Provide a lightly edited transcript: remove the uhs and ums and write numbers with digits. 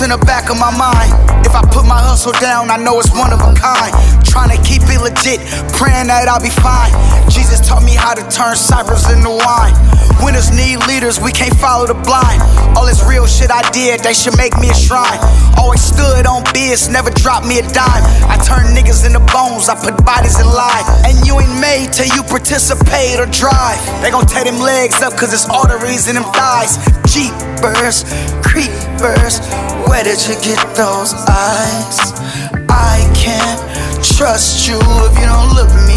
in the back of my mind. If I put my hustle down, I know it's one of a kind. Trying to keep it legit, praying that I'll be fine. Jesus taught me how to turn cypress into wine. Winners need leaders, we can't follow the blind. All this real shit I did, they should make me a shrine. Always stood on biz, never dropped me a dime. I turn niggas into bones, I put bodies in line. And you ain't made till you participate or drive. They gon' tear them legs up cause it's arteries in them thighs. Jeepers, creepers, where did you get those eyes? I can't trust you if you don't look